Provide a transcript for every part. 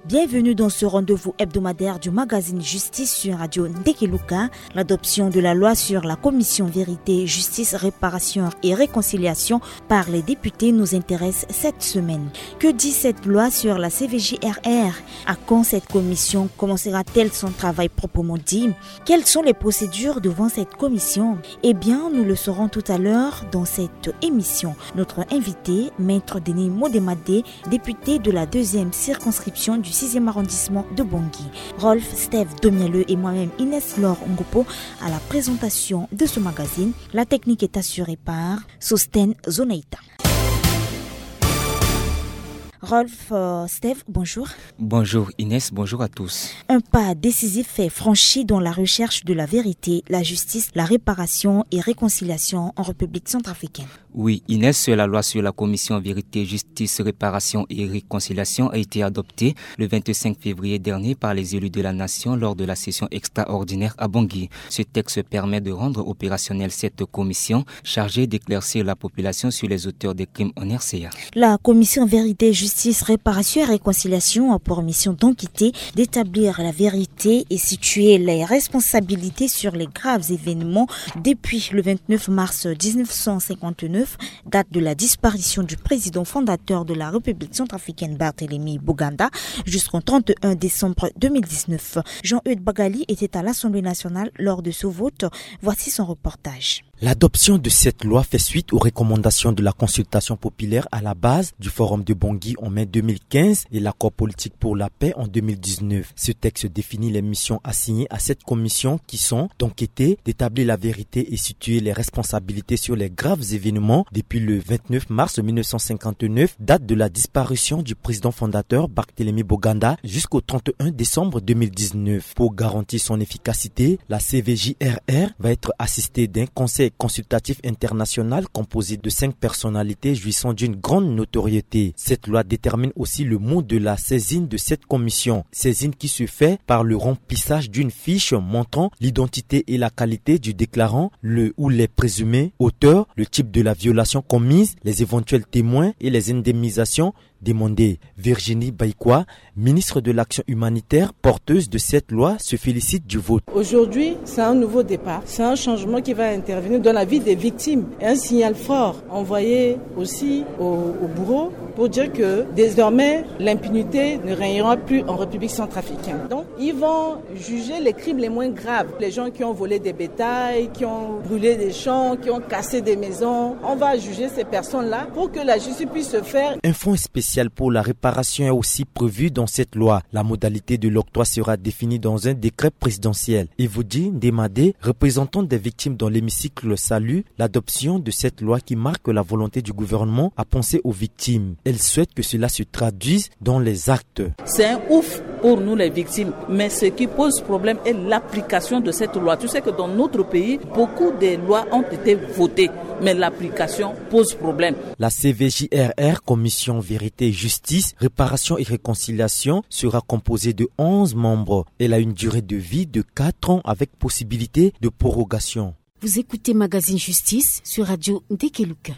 Bienvenue dans ce rendez-vous hebdomadaire du magazine Justice sur Radio Ndekeluka. L'adoption de la loi sur la commission vérité, justice, réparation et réconciliation par les députés nous intéresse cette semaine. Que dit cette loi sur la CVJRR? À quand cette commission commencera-t-elle son travail proprement dit? Quelles sont les procédures devant cette commission? Eh bien, nous le saurons tout à l'heure dans cette émission. Notre invité, Maître Denis Modemade, député de la 2e circonscription du 6e arrondissement de Bangui. Rolf Steve Domieleux et moi-même Inès Laure Ngopo à la présentation de ce magazine. La technique est assurée par Sosten Zonaïta. Rolf, Steve, bonjour. Bonjour Inès, bonjour à tous. Un pas décisif est franchi dans la recherche de la vérité, la justice, la réparation et réconciliation en République centrafricaine. Oui, Inès, la loi sur la commission vérité, justice, réparation et réconciliation a été adoptée le 25 février dernier par les élus de la nation lors de la session extraordinaire à Bangui. Ce texte permet de rendre opérationnelle cette commission chargée d'éclaircir la population sur les auteurs des crimes en RCA. La commission vérité, justice, réparation et réconciliation a pour mission d'enquêter, d'établir la vérité et situer les responsabilités sur les graves événements depuis le 29 mars 1959, date de la disparition du président fondateur de la République centrafricaine Barthélemy Boganda, jusqu'au 31 décembre 2019. Jean-Eudes Bagali était à l'Assemblée nationale lors de ce vote. Voici son reportage. L'adoption de cette loi fait suite aux recommandations de la consultation populaire à la base du Forum de Bangui en mai 2015 et l'accord politique pour la paix en 2019. Ce texte définit les missions assignées à cette commission qui sont d'enquêter, d'établir la vérité et situer les responsabilités sur les graves événements depuis le 29 mars 1959, date de la disparition du président fondateur Barthélemy Boganda, jusqu'au 31 décembre 2019. Pour garantir son efficacité, la CVJRR va être assistée d'un conseil consultatif international composé de 5 personnalités jouissant d'une grande notoriété. Cette loi détermine aussi le mode de la saisine de cette commission. Saisine qui se fait par le remplissage d'une fiche montrant l'identité et la qualité du déclarant, le ou les présumés auteurs, le type de la violation commise, les éventuels témoins et les indemnisations demandées. Virginie Baïkoua, ministre de l'Action humanitaire, porteuse de cette loi, se félicite du vote. Aujourd'hui, c'est un nouveau départ. C'est un changement qui va intervenir dans la vie des victimes. Et un signal fort envoyé aussi au bourreau pour dire que désormais, l'impunité ne régnera plus en République centrafricaine. Donc, ils vont juger les crimes les moins graves. Les gens qui ont volé des bétails, qui ont brûlé des champs, qui ont cassé des maisons. On va juger ces personnes-là pour que la justice puisse se faire. Un fonds spécial pour la réparation est aussi prévu dans cette loi. La modalité de l'octroi sera définie dans un décret présidentiel. Evoudi Ndemade, représentant des victimes dans l'hémicycle, salue l'adoption de cette loi qui marque la volonté du gouvernement à penser aux victimes. Elle souhaite que cela se traduise dans les actes. C'est un ouf pour nous les victimes, mais ce qui pose problème est l'application de cette loi. Tu sais que dans notre pays, beaucoup de lois ont été votées, mais l'application pose problème. La CVJRR, Commission Vérité, Justice, Réparation et Réconciliation, sera composée de 11 membres. Elle a une durée de vie de 4 ans avec possibilité de prorogation. Vous écoutez Magazine Justice sur Radio Ndekeluka.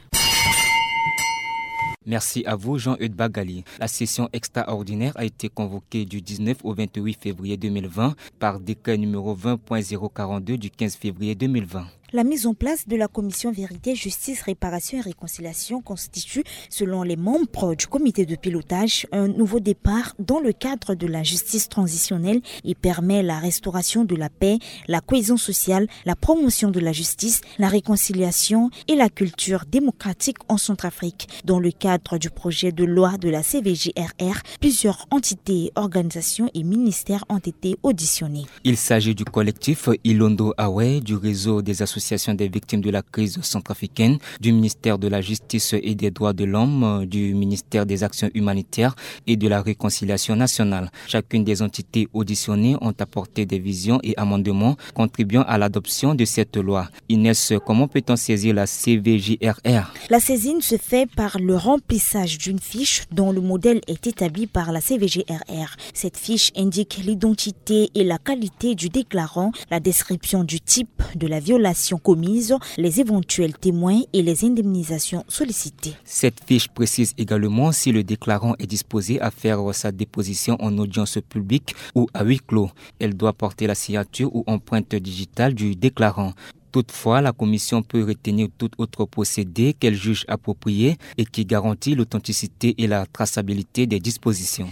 Merci à vous Jean-Eudes Bagali. La session extraordinaire a été convoquée du 19 au 28 février 2020 par décret numéro 20.042 du 15 février 2020. La mise en place de la commission vérité, justice, réparation et réconciliation constitue, selon les membres du comité de pilotage, un nouveau départ dans le cadre de la justice transitionnelle et permet la restauration de la paix, la cohésion sociale, la promotion de la justice, la réconciliation et la culture démocratique en Centrafrique. Dans le cadre du projet de loi de la CVJRR, plusieurs entités, organisations et ministères ont été auditionnés. Il s'agit du collectif Ilondo Awe, du réseau des associations des victimes de la crise centrafricaine, du ministère de la Justice et des Droits de l'Homme, du ministère des Actions humanitaires et de la Réconciliation nationale. Chacune des entités auditionnées ont apporté des visions et amendements contribuant à l'adoption de cette loi. Inès, comment peut-on saisir la CVJRR? La saisine se fait par le remplissage d'une fiche dont le modèle est établi par la CVJRR. Cette fiche indique l'identité et la qualité du déclarant, la description du type de la violation l'infraction commise, les éventuels témoins et les indemnisations sollicitées. Cette fiche précise également si le déclarant est disposé à faire sa déposition en audience publique ou à huis clos. Elle doit porter la signature ou empreinte digitale du déclarant. Toutefois, la commission peut retenir tout autre procédé qu'elle juge approprié et qui garantit l'authenticité et la traçabilité des dispositions.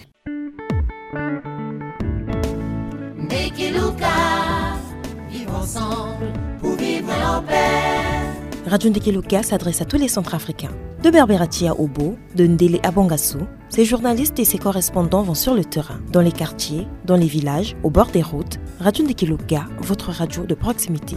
Radio Ndekeluka s'adresse à tous les Centrafricains. De Berberati à Obo, de Ndélé à Bangassou, ses journalistes et ses correspondants vont sur le terrain, dans les quartiers, dans les villages, au bord des routes. Radio Ndekeluka, votre radio de proximité.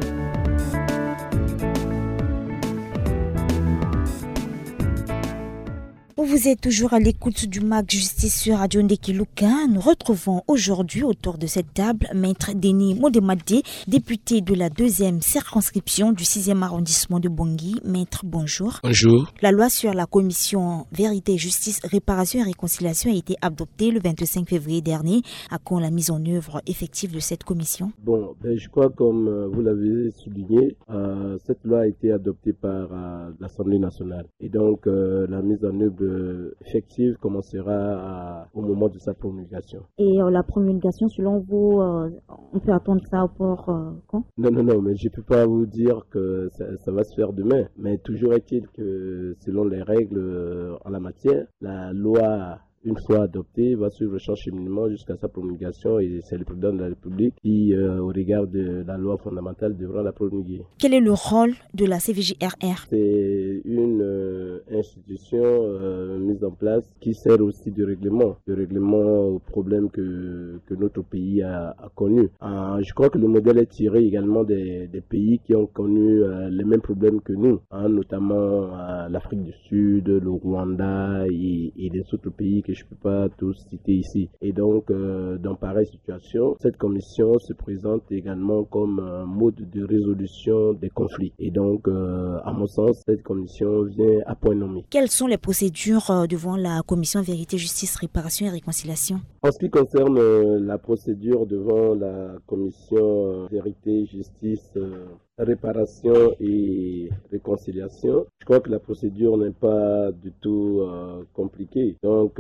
Vous êtes toujours à l'écoute du MAG Justice sur Radio Ndekeluka. Nous retrouvons aujourd'hui autour de cette table Maître Denis Modemade, député de la 2e circonscription du 6e arrondissement de Bangui. Maître, bonjour. Bonjour. La loi sur la commission Vérité, Justice, Réparation et Réconciliation a été adoptée le 25 février dernier. À quand la mise en œuvre effective de cette commission? Je crois, comme vous l'avez souligné, cette loi a été adoptée par l'Assemblée nationale. Et donc, la mise en œuvre effective commencera au moment de sa promulgation. Et la promulgation, selon vous, on peut attendre ça pour quand? Non, mais je ne peux pas vous dire que ça va se faire demain. Mais toujours est-il que, selon les règles en la matière, la loi, une fois adoptée, va suivre son cheminement jusqu'à sa promulgation et c'est le président de la République qui, au regard de la loi fondamentale, devra la promulguer. Quel est le rôle de la CVJRR? C'est une institution mise en place qui sert aussi de règlement aux problèmes que notre pays a connus. Je crois que le modèle est tiré également des pays qui ont connu les mêmes problèmes que nous, notamment l'Afrique du Sud, le Rwanda et les autres pays que je ne peux pas tous citer ici. Et donc, dans pareille situation, cette commission se présente également comme un mode de résolution des conflits. Et donc, à mon sens, cette commission vient à point nommé. Quelles sont les procédures devant la commission Vérité, Justice, Réparation et Réconciliation? En ce qui concerne la procédure devant la commission Vérité, Justice, Réparation et Réconciliation, je crois que la procédure n'est pas du tout compliquée. Donc,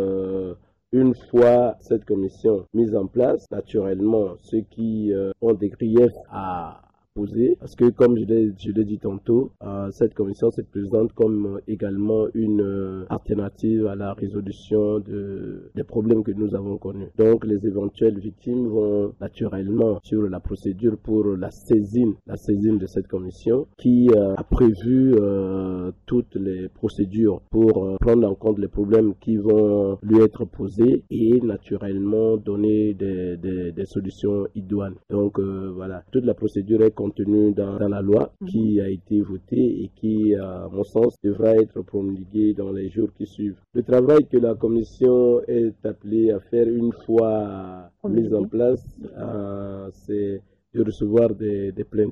une fois cette commission mise en place, naturellement, ceux qui ont des griefs à poser, parce que comme je l'ai dit tantôt, cette commission se présente comme également une alternative à la résolution des problèmes que nous avons connus. Donc les éventuelles victimes vont naturellement suivre la procédure pour la saisine de cette commission qui a prévu toutes les procédures pour prendre en compte les problèmes qui vont lui être posés et naturellement donner des solutions idoines. Donc voilà, toute la procédure est contenue dans la loi qui a été votée et qui, à mon sens, devra être promulguée dans les jours qui suivent. Le travail que la commission est appelée à faire une fois mise en place, c'est de recevoir des plaintes,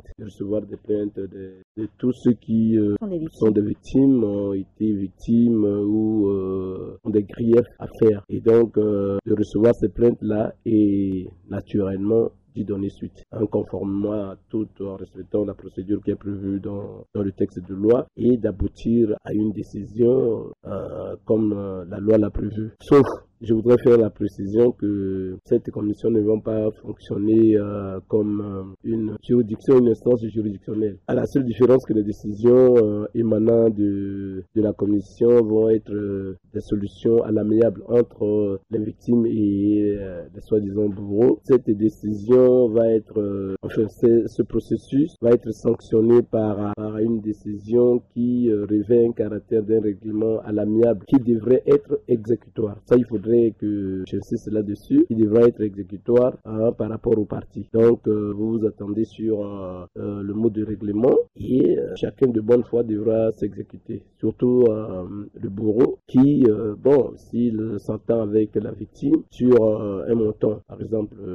de tous ceux qui sont des victimes, ont été victimes ou ont des griefs à faire. Et donc, de recevoir ces plaintes-là et naturellement d'y donner suite, conformément à tout, en respectant la procédure qui est prévue dans le texte de loi et d'aboutir à une décision comme la loi l'a prévu. Sauf, je voudrais faire la précision que cette commission ne va pas fonctionner comme une juridiction, une instance juridictionnelle. À la seule différence que les décisions émanant de la commission vont être des solutions à l'amiable entre les victimes et les soi-disant bourreaux. Cette décision va être, ce processus va être sanctionné par une décision qui revêt un caractère d'un règlement à l'amiable qui devrait être exécutoire. Ça, il faudrait que j'insiste là-dessus, il devra être exécutoire par rapport aux parties. Donc, vous vous attendez sur le mot de règlement et chacun de bonne foi devra s'exécuter. Surtout le bourreau qui, s'il s'entend avec la victime sur un montant, par exemple,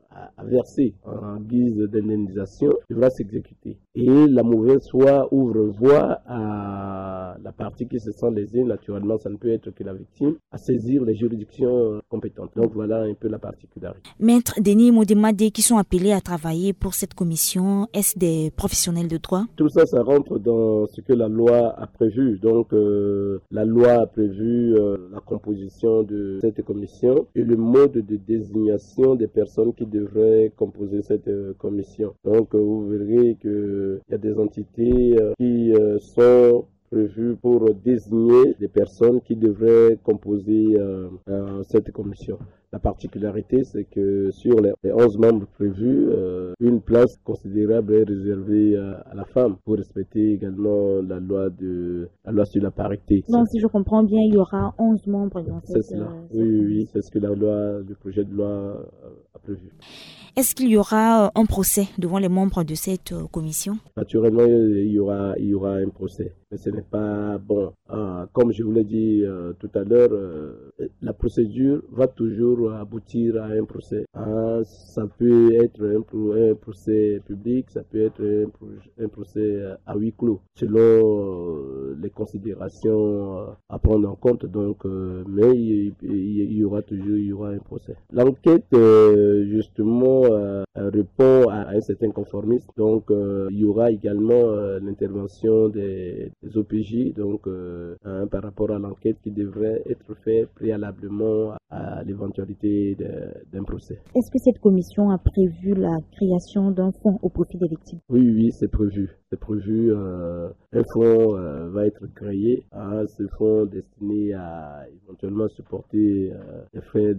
à verser en guise d'indemnisation devra s'exécuter. Et la mauvaise foi ouvre voie à la partie qui se sent lésée. Naturellement, ça ne peut être que la victime, à saisir les juridictions compétentes. Donc voilà un peu la particularité. Maître Denis Modemade, qui sont appelés à travailler pour cette commission, est-ce des professionnels de droit? Tout ça, ça rentre dans ce que la loi a prévu. Donc la loi a prévu la composition de cette commission et le mode de désignation des personnes qui devraient composer cette commission. Donc vous verrez qu'il y a des entités qui sont prévues pour désigner des personnes qui devraient composer cette commission. La particularité, c'est que sur les 11 membres prévus, une place considérable est réservée à la femme pour respecter également la loi sur la parité. Donc, si je comprends bien, il y aura 11 membres dans cette... C'est cela. Oui, c'est ce que le projet de loi a prévu. Est-ce qu'il y aura un procès devant les membres de cette commission? Naturellement, il y aura un procès. Mais ce n'est pas bon. Comme je vous l'ai dit tout à l'heure, la procédure va toujours aboutir à un procès. Ça peut être un procès public, ça peut être un procès à huis clos, selon les considérations à prendre en compte. Donc, mais il y aura un procès. L'enquête, justement, répond à un certain conformisme. Donc, il y aura également l'intervention des OPJ, donc par rapport à l'enquête qui devrait être faite préalablement à l'éventualité d'un procès. Est-ce que cette commission a prévu la création d'un fonds au profit des victimes? Oui, c'est prévu. C'est prévu. Un fonds va être créé. Ce fonds destiné à éventuellement supporter les frais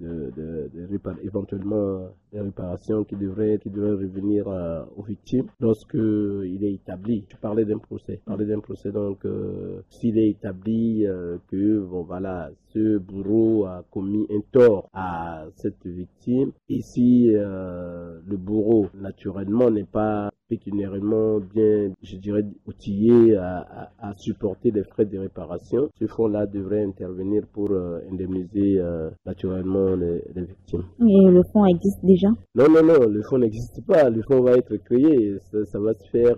éventuellement des réparations qui devraient revenir aux victimes lorsque il est établi. Je parlais d'un procès. Donc, s'il est établi que ce bourreau a commis un tort à cette victime, et si le bourreau naturellement n'est pas pécuniairement bien, je dirais, outillé à supporter les frais de réparation, ce fonds-là devrait intervenir pour indemniser naturellement les victimes. Et le fonds existe déjà? Non, le fonds n'existe pas. Le fonds va être créé. Ça va se faire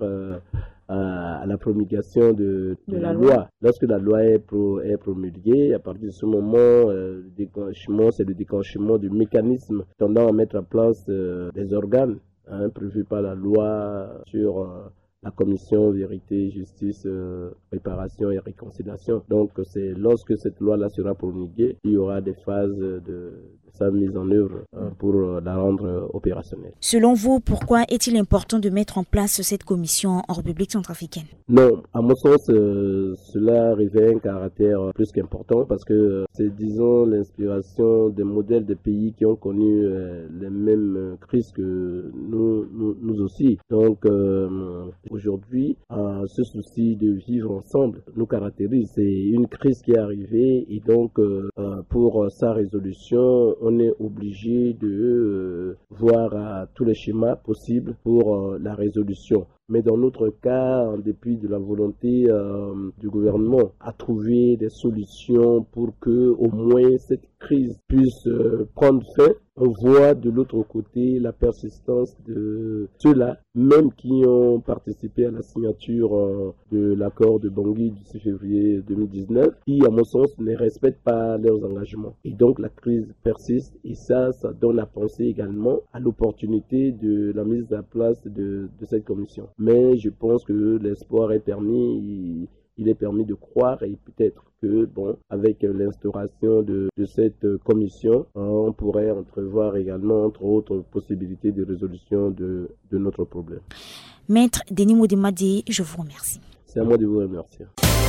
à la promulgation de la loi. Lorsque la loi est promulguée, à partir de ce moment, c'est le déclenchement du mécanisme tendant à mettre en place des organes prévus par la loi sur la commission vérité, justice, réparation et réconciliation. Donc c'est lorsque cette loi-là sera promulguée, il y aura des phases de sa mise en œuvre pour la rendre opérationnelle. Selon vous, pourquoi est-il important de mettre en place cette commission en République centrafricaine? Non, à mon sens, cela revêt un caractère plus qu'important parce que c'est, disons, l'inspiration des modèles des pays qui ont connu les mêmes crises que nous aussi. Donc, aujourd'hui, ce souci de vivre ensemble nous caractérise. C'est une crise qui est arrivée et donc, pour sa résolution, on est obligé de voir tous les schémas possibles pour la résolution. Mais dans notre cas, en dépit de la volonté du gouvernement à trouver des solutions pour que au moins cette crise puisse prendre fin, on voit de l'autre côté la persistance de ceux-là, même qui ont participé à la signature de l'accord de Bangui du 6 février 2019, qui, à mon sens, ne respectent pas leurs engagements. Et donc la crise persiste et ça donne à penser également à l'opportunité de la mise en place de cette commission. Mais je pense que l'espoir est permis, il est permis de croire et peut-être que, avec l'instauration de cette commission, on pourrait entrevoir également, entre autres, possibilités de résolution de notre problème. Maître Denis Modemade, je vous remercie. C'est à moi de vous remercier.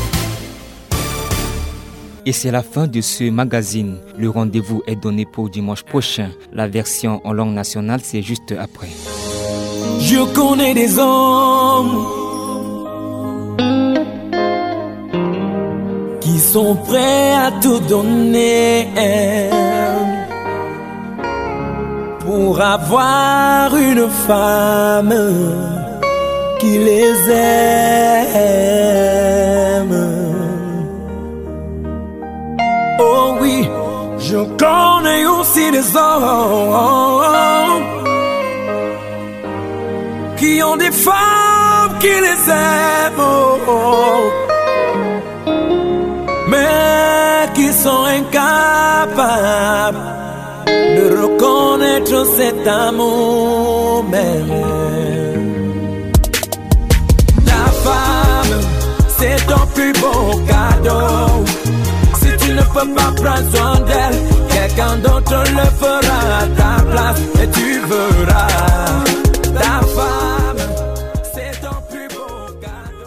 Et c'est la fin de ce magazine. Le rendez-vous est donné pour dimanche prochain. La version en langue nationale, c'est juste après. Je connais des hommes qui sont prêts à tout donner pour avoir une femme qui les aime. Oh oui, je Je connais aussi des hommes qui ont des femmes qui les aiment, mais qui sont incapables de reconnaître cet amour même. Ta femme, c'est ton plus beau cadeau. Si tu ne peux pas prendre soin d'elle, quelqu'un d'autre le fera à ta place et tu verras. Ta femme, c'est ton plus beau cadeau.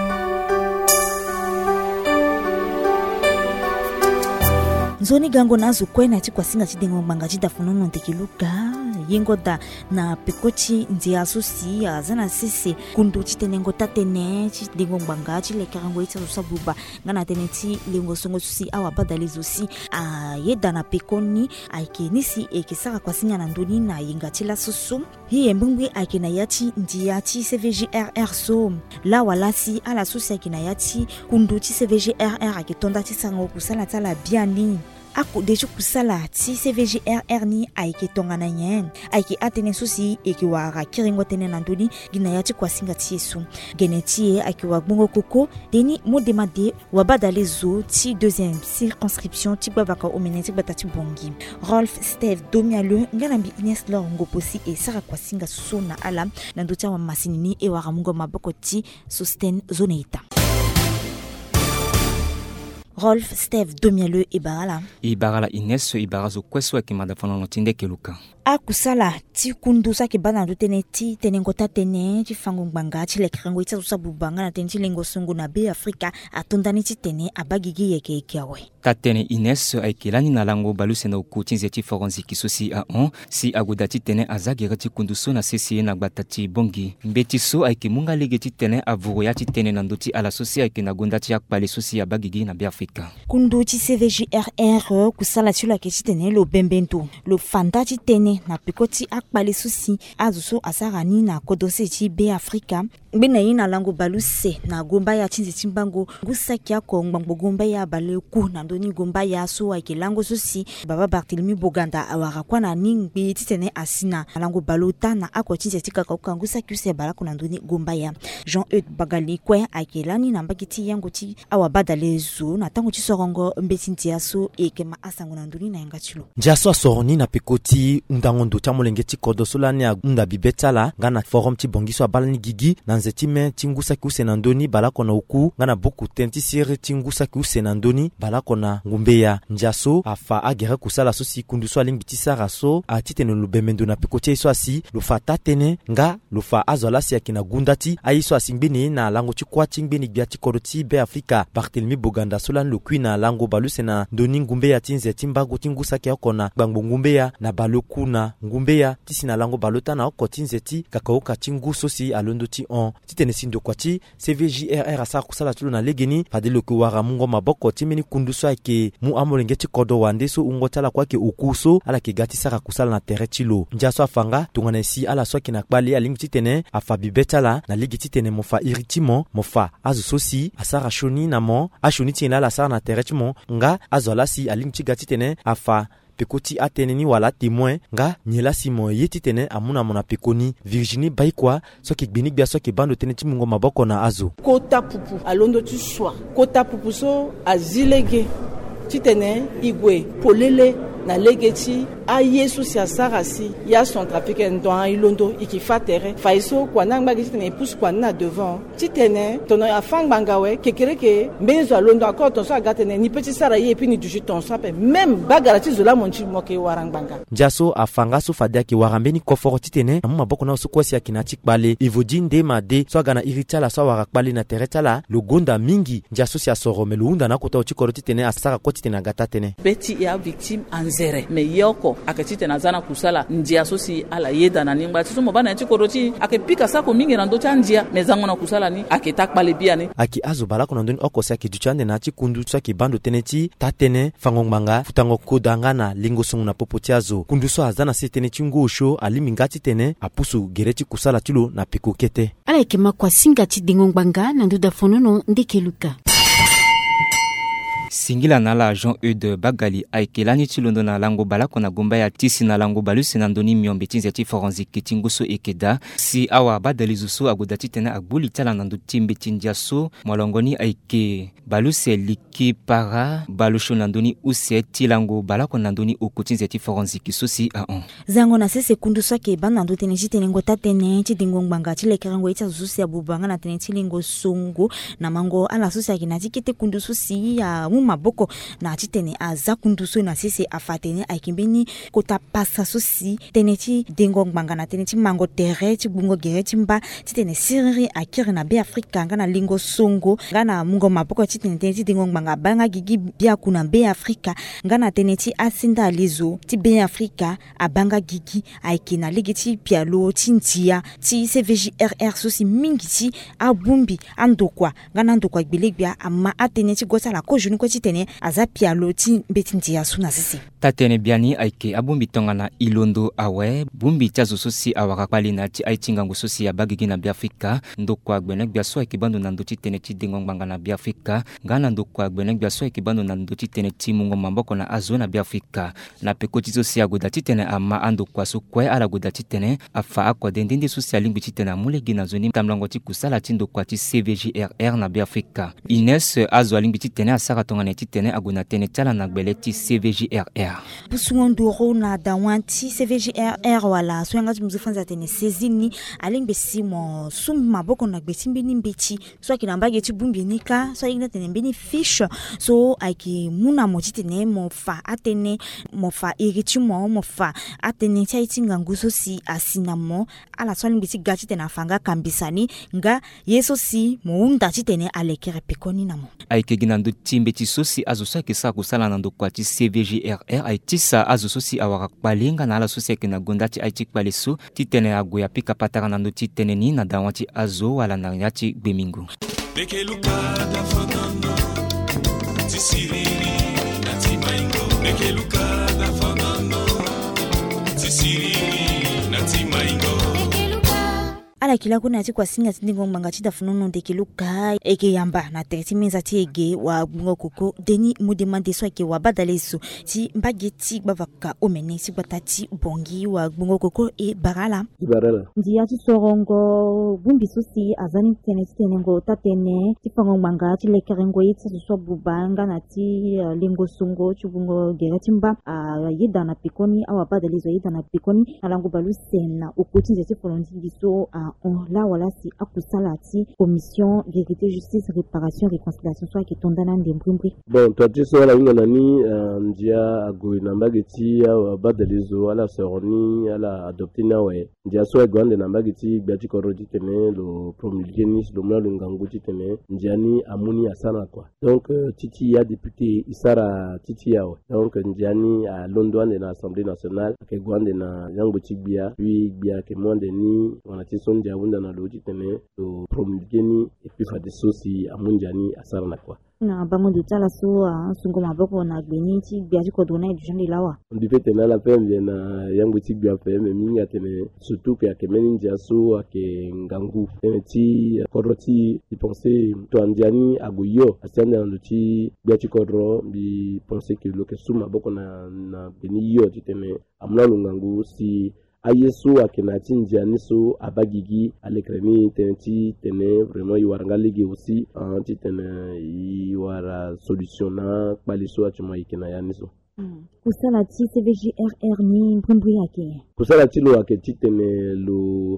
Nzoni gango nazo kwena ti kwasinga ti dengo manga ti dafunono ntekiluka yengoda na pekoti nzi asusi azana sisi kundu ti tenengo tatene ti dengo manga ti lekarango iti sabuba ngana tene ti lengo songo susi awa badalizo si yeda na pekoni aike nisi eke saka kwasinga na ndoni na yenga ti la susu hi embungwi aike na yati ndia ti CVGRR so la wala si ala susi aike na yati kundu ti CVGRR ake tonda ti sango kusala tala biani ako deju kusala ti CVGRR ni aike tongana nyen aike atene susi eke wara kiringo tene nandoni gina yati kwasinga ti yesu geneti aike wa gbongo koko deni modemade wabadale zo ti deuxième circonscription ti babaka omeneti batati bongi Rolf Steve Domialeux nganambi Ines Laure Ngoposi e sara kwasinga so na ala nandota wa masinini e wara mungo maboko ti Sosten Zoneita. Rolf Steve Domialeux Ibarala Ines Ibarazo Kweso Kimada Fono Tinde Keluka. Akusala ti kundusa ke bana rutene ti tenengota tene ti fango ngbanga ti lekrango ita usabubanga na tene ti lengo sungu na be Afrika atondani ti tene abagigi yeke kiawe. Tatene Ines aikelani na lango baluse na ukutinze ti forensique sosi a on si agudati tene azagere ti kunduso na CCE na batati bongi. Mbeti so aike munga lege ti tene avuroya ti tene na ndoti ala sosi aike na gondati akpale sosi abagigi na be Afrika. Kundu ti CVGRR kusala ti la ke ti tene lo bembento lo fanda ti tene na pikoti akpale susi azuso asarani na kodose ti be Afrika bena ina lango baluse na gomba ya tinzi timbango ngusaki ako ngbango gomba ya baleku na ndoni gomba ya so ake lango susi baba Barthélemy Boganda awara kwa na ningbe titene asina lango balota na ako tinzi tika ka ngusaki use balako na ndoni gomba ya Jean-Eudes Bagali kwe ake lani na mbakiti yango ti awa badale zo na tango ti sorongo mbetinti aso ekema asango na ndoni na yangachilo njaso asoroni na pikoti ndangondo cha molengeti kodosolani ya unda bibetala ngana forum ti bongiso abalani gigi na nzeti me tingusa ki usena ndoni balako na uku ngana boku tenti sire tingusa ki usena ndoni balako na ngumbeya njaso afa agere kusala so si kunduso alingbiti sara so atitene lubemendo na pikoti iso asi lufa tatene nga lufa azola si akina gundati aiso asingbeni na lango ti kwati ngbeni biati koroti be Afrika Barthélemy Boganda solan lokui na lango balusena ndoni ngumbeya tinzeti mbago tingusa ki akona gbangbo ngumbeya na baloku na ngumbeya tisina lango balota na oko tinzeti kakaoka tinguso si alondo ti on titene sindo kwati CVGRR asa kusala tulo na legeni padelo ko wara mungo maboko timeni kunduso ake mu amolengeti kodo wande so ungotala kwake ukuso ala ke gati saka kusala na terre tilo njaso afanga tungana si ala so kina kbali alingti tene afabi betala na ligiti tene mofa iritimo mofa azu sosi asara shoni na mo ashoni tina la sara na terre timo nga azola si alingti gati tene afa pekoti ateneni wala témoin nga nyela simo yeti tene amuna mona pekoni Virginie Baikwa soki gbinik bia soki bando tene ti mungo maboko na azo kota pupu alondo tu soa kota pupu so azilege ti tene igwe polele na legeti a yesu si asarasi ya son trafic ndon ilondo ikifa terre faiso kwa nangba giti tene pousse kwa na devant ti tene tono afangba ngawe kekereke mbezo alondo akor ton so agatene ni petit sara ye puis ni du ton so pe même bagara ti zola monchi moke warangbanga njaso afanga so fadia ki warambeni koforo ti tene na maboko na so kwasi akina ti kbale evodinde made so agana iritala so wara kbale na terre tala lo gonda mingi njaso si asoro melo unda na kota ti koroti tene asara koti tene agata tene beti ya victime anzere me yoko akatite na zana kusala njia sosi ala yeda na ningba tiso mobana ya chikoroti akepika sako mingi na ndo cha njia mezango na kusala ni aketakpale bia ni aki azo balako na ndoni okosi ake duchande na chikundu tsaki bando teneti tatene fangongmanga futango kodanga na lingo songu na popoti azo kunduso azana setene chingosho alimingati tene apusu gereti kusala tilo na pikokete ala ekema kwa singa ti dingongmanga na nduda fonono ndekeluka Singila na la Jean de Bagali aikelani chilondo na lango bala kona gomba ya tisi na lango balu senandoni miombe tinzeti forensique tinguso ekeda si awa badalizusu agudati tena agbuli tala nandu timbe tinjaso mwalongoni aike balu se liki para balu shonandoni use tilango bala kona ndoni okutinzeti forensique sosi a on zango na sese kunduso ke banando tene jitenengo tatene chidingo ngbanga chilekerango ita zusu ya bubanga na tene chilingo songo na mango ala sosi ya kinati kete kunduso si ya maboko na chitene aza kunduso na sese afatene aikimbeni kota pasa sosi tene chi dengo ngbanga na tene chi mango tere chi bungo gere chimba chitene siriri akiri na be Afrika ngana lingo songo ngana mungo maboko chitene tene chi dengo ngbanga banga gigi bia kuna be Afrika ngana tene chi asinda lizo ti be Afrika abanga gigi aikina ligi chi pialo chintia chi CVJRR sosi mingi chi abumbi andokwa ngana ndokwa gbilegbia ama atene chi gosa la kojuni ko chitene azapia loti betindia suna sisi tatene biani aike abumbi tongana ilondo awe bumbi chazo sosi awaka pali na ti aitinga ngososi ya bagigi na Biafrika ndokwa gbenek biaso ikibando na ndoti tene ti dengo ngbanga na Biafrika ngana ndokwa gbenek biaso ikibando na ndoti tene ti mungo mamboko na azo na Biafrika na pekoti sosi agodati tene ama andokwa so kwe ala godati tene afa akwa dendende sosi alingbi ti tene amulegi na zoni tamlango ti kusala ti ndokwa ti CVJRR na Biafrika Ines azo alingbi ti tene asaka tongana ti tene aguna tene tala na gbele ti CVJRR Pusungondoro na dawanti CVJRR wala so ngati mzifanza tene sezini alingbe simo sum maboko na gbetimbe ni mbeti so akinambage ti bumbi nika so ingna tene mbeni fish so aiki muna moti tene mofa atene mofa iriti mofa atene chaitinga nguso si asinamo ala so alingbe ti gati tene afanga kambisani nga yeso si mounda ti tene alekere pekoni namo aike ginando timbe ti sosi azo so kisa kusala na ndokwa ti CVJRR aitisa azo sosi awaka balinga na ala sosi ke na gonda ti aitik paleso ti tene agoya pika patara na ndo ti tene ni na dawa ti azo wala na nyati gbemingo Beke lukada fanano Tisiriri na timaingo Beke lukada fanano Tisiriri na timaingo ala kila kuna ati kwa singa tindingo mbanga chida funono de kiluka eke yamba na tereti menza ti ege wa bungo koko deni mudemande so eke wa badaleso ti mbageti bavaka omene si batati bongi wa bungo koko e barala ndi ati sorongo bumbi sosi azani tenengo tatene ti fango mbanga ti lekerengo yiti so bubanga na ti lingo songo ti bungo geretimba yida na pikoni awa badaleso yida na pikoni alango balu sena okoti ti folondi biso on la wala si akusalati commission vérité justice réparation réconciliation soit qui tondana ndembrimbre bon toi tu so la nani ndia agoi nambageti ya badalizo ala seroni ala adoptina we ndia so egwande nambageti gbati korodi tene lo promulguenis lo mla ngangu tene ndiani amuni asana quoi donc titi ya député isara titi yawe donc ndiani a London de l'Assemblée nationale ke gwande na yango tigbia puis gbia ke monde ni wana ti son dia wunda na loti tene lo promulgueni et puis fa de sosi amunjani asara na quoi na bango de tala so sungo maboko na gbeni ti gbia ti kodona du jandi lawa ndi fete na la pembe na yango ti gbia pembe minga tene surtout que akemeni ndia so ake ngangu tene ti koroti ti penser to andiani agoyo asianda na ti gbia ti kodro bi penser que lo ke suma boko na beni yo ti tene amna ngangu si ayesu akenati ndiani so abagigi alekreni teneti tene vraiment yiwaranga ligi aussi anti tene yiwara solutionna paliso atuma ikena yaniso kusala ti CVJRR ni mpumbwi yake kusala ti lo aketi tene lo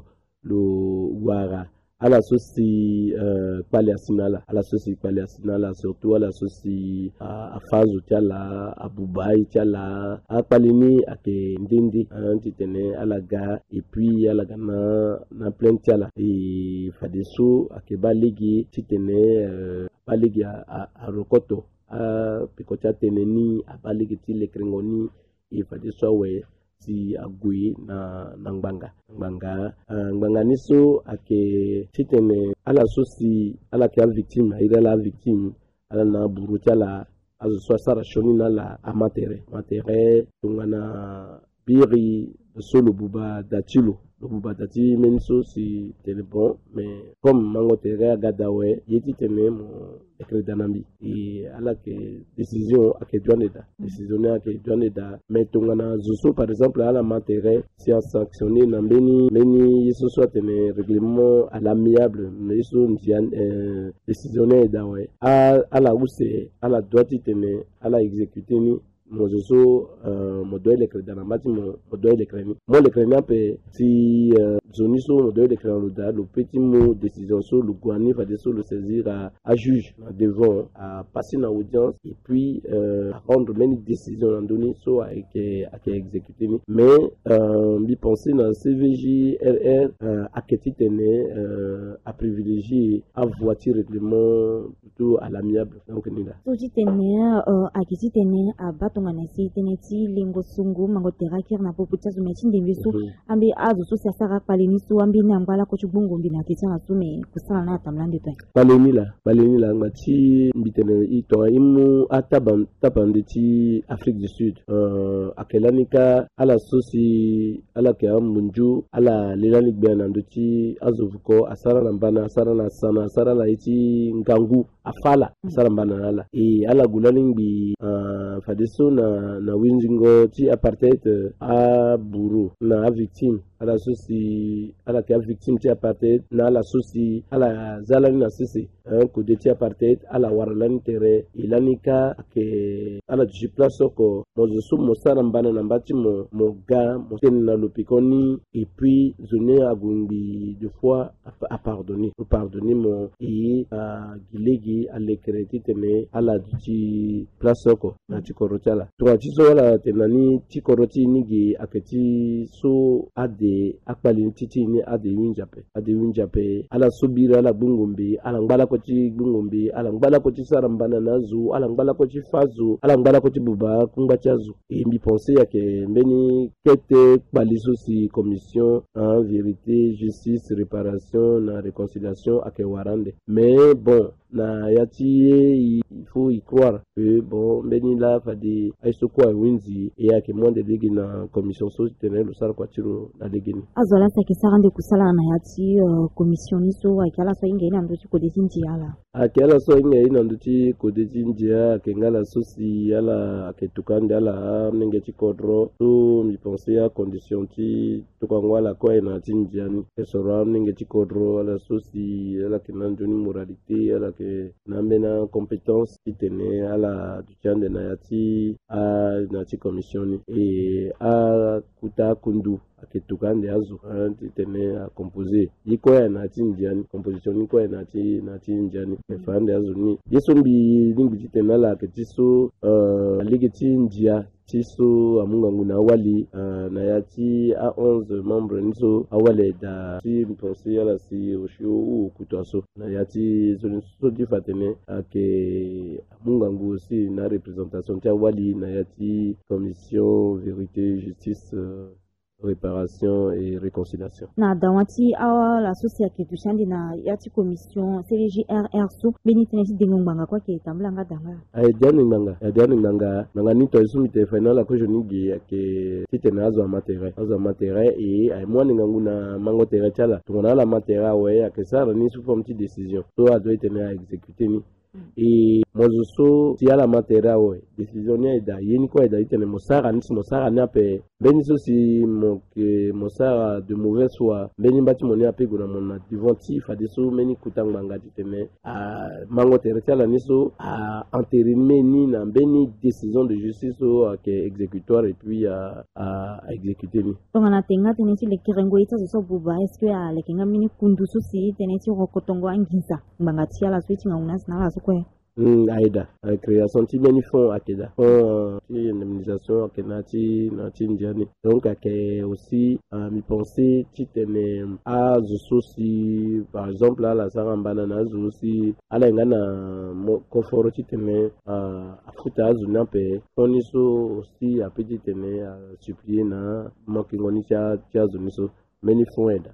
wara ala sosi paliasinala ala sosi paliasinala surtout ala sosi afazu tiala abubai tiala apalini ake ndindi anti tene ala ga et puis ala ga na plein tiala et fadeso ake baligi titene baligi a rokoto pikocha tene ni abaligi ti lekrengoni et fadeso we si agui na ngbanga niso ake titene ala sosi ala ke victime ira la victime ala na burucha la azo so sara shoni na la amatere tungana biri solo buba datilo le bubatati menso si tene bon mais comme mango tere agadawe yeti tene mo ekredanambi et ala que décision ake douaneda décisionnaire ake douaneda mais tongana zuso par exemple ala matere si a sanctionné na beni yeso soit tene règlement à l'amiable mais yeso ndian décisionnaire dawe ala use ala doiti tene ala exécuter ni mozoso modoy le crédit mati modoy le crédit mo le crédit pe si zoniso modoy le crédit le petit mot décision sur le gouani va de sur le saisir à juge devant à passer dans audience et puis à rendre une décision en donné so à exécuter mais bi penser dans CVJ RR à que tene à privilégier à voiture règlement plutôt à l'amiable donc ni là so tene à que tene à tonganasi teneti lingo sungu mangotera kirna popucha zumechi ndimbisu ambi azu so sasaka paleni so ambi nambala ko chubungu mbina kitana sume kusala na tamlande to baleni la ngati mbitene ito imu atabandeti Afrique du Sud akelanika ala sosi ala ke munju ala lelani bena ndoti azuvuko asara nambana asara na sana asara la iti ngangu afala asara mbana ala e ala gulani bi fadeso na winzingo ti apartheid a buru na victime ala sosi ala ke victime ti apartheid na la sosi ala zalani na sisi ko de ti apartheid ala warlani tere ilanika ke ala du place ko mozo sum mosara mbana na mbati mo ga mo ten na lopikoni et puis zone agundi de fois à pardonner mon et gilegi à l'écrédit tene ala du place ko na ti korotala to ti so ala tenani ti koroti nigi akati so ade akpali titi ni ade winjape ala subira ala bungumbi ala ngbala ko ti bungumbi ala ngbala ko ti sarambana nazu ala ngbala ko ti fazu ala ngbala ko ti buba kungba chazu et mi penser yake mbeni kete baliso si commission en vérité justice réparation na réconciliation ake warande mais bon na yati il faut y croire que bon mbeni la fadi aisoko a winzi et yake monde legi na commission so tenel lo sar kwatiro na legini azola sa kisarande kusala na yati commission ni so akala so inge ina ndochi ko desinji ala akela so inge ina ndochi ko desinji akengala sosi ala aketukande ala nenge chikodro to mi penser à condition ti tukangwala ko ina tinjiani esora nenge chikodro ala sosi ala kenanjoni moralité ala ke nambena compétence qui tenait à la duchande na yati a nati commission et a kuta kundu aketukande azu tene a composer yiko ya nati indiani composition yiko ya nati indiani fande azu ni yesombi limbi tena la ketiso ligeti india tiso amungangu na wali na yati a 11 membres niso awale da si mponsi yala si oshio u kutwaso na yati so difatene ake amungangu aussi na représentation tia wali na yati commission vérité justice réparation et réconciliation. Na dawati awa la société du chandi na yati commission CVJRR so benitenesi dengongbanga kwa ke tamlanga danga. Diane nganga nanga nito isumi telefona la ko joni gi ke titena azo matere et ay moi ngangu na mango tere chala tungona la matera we akesara ni sous forme de décision. To a doit être à exécuter ni et mozoso ti ala matera we décisionnaire da yeni ko da itene mosara na pe beni so si mosara de mauvaise foi beni bati moni ape gona mona divanti fa deso meni kutanga ngati tene a mango teretiala niso a entériné ni na beni décision de justice so ke exécutoire et puis à exécuter ni tongana tenga tene si le kirengo ita so buba est-ce que a le kenga mini kundu so si tene si rokotongo angisa mbangati ala switch nguna na la so kwe aida création ti meni fond akeda fond ti indemnisation akenati na ti indiani donc ake aussi mi penser ti tene a zusosi par exemple la sarambana na zusosi ala ngana confort ti tene afuta azuna pe oniso aussi a petit tene supplier na makingoni tia zuniso meni fuenda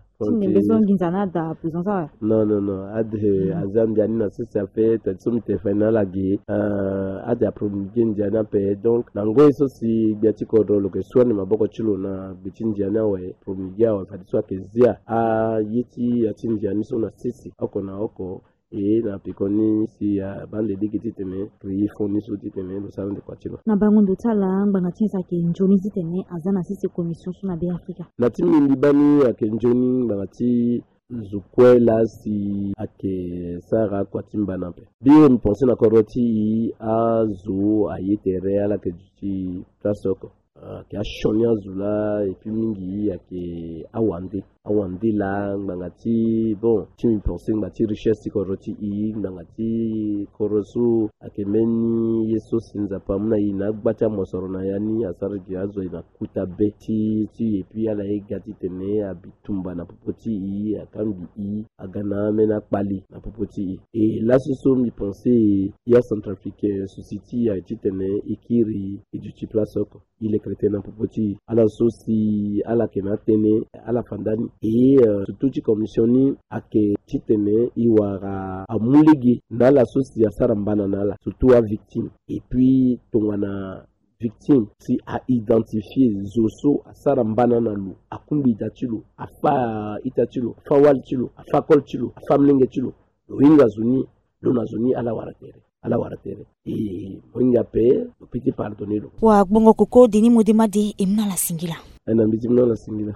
non ade azam jani na sisa pe tatsumi te final agi ade apromulguer njana pe donc nango eso si biati ko rolo ke swani maboko chilo na bitin jana we promulguer wa fadiswa ke zia a yiti atin jani so na sisi akona oko et na pikoni si bande digiti teme pri foni so teme lo salon de kwatilo na bangondo tala ngba tinsa ke njoni zitene azana sisi commission so na be Afrika na timi libani ake njoni ngati zukwela si ake sara kwatimba nape bio mponse na koroti azu ayetere ala ke juti tasoko ke ashonya zula et puis mingi ake awande la ngati bon timi pensing ngati richesse koroti ngati korosu akemeni yeso sinza pamuna ina gbata mosorona yani asara giazo ina kuta beti et puis ala egati tene abitumba na popoti akambi agana mena pali na popoti et là ce sont mi penser ya centrafricain society a été tene ikiri et du plasoko il est chrétien na popoti ala sosi ala kenatene ala fandani et surtout commissioni ake titene iwara amuligi na la sosi ya sarambana nala surtout à victime et puis tongana victime si a identifier zoso a sarambana nalu akumbi itachilo afa itachilo fawal chilo afa kol chilo afa mlinge chilo winga zuni lona zuni ala waratere et mwinga pe piti pardonero wa bongo koko dini modemade emna la singila ana mbijimna la singila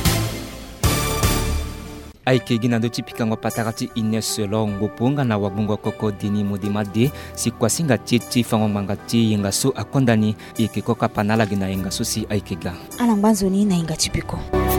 aike ginando tipikangwa patarati Ines Longo ponga na wabungo koko dini modemade sikwa singa titi fango mangati yenga so akondani ike koka panala gina yenga so si aikega ala mbanzoni na yenga tipiko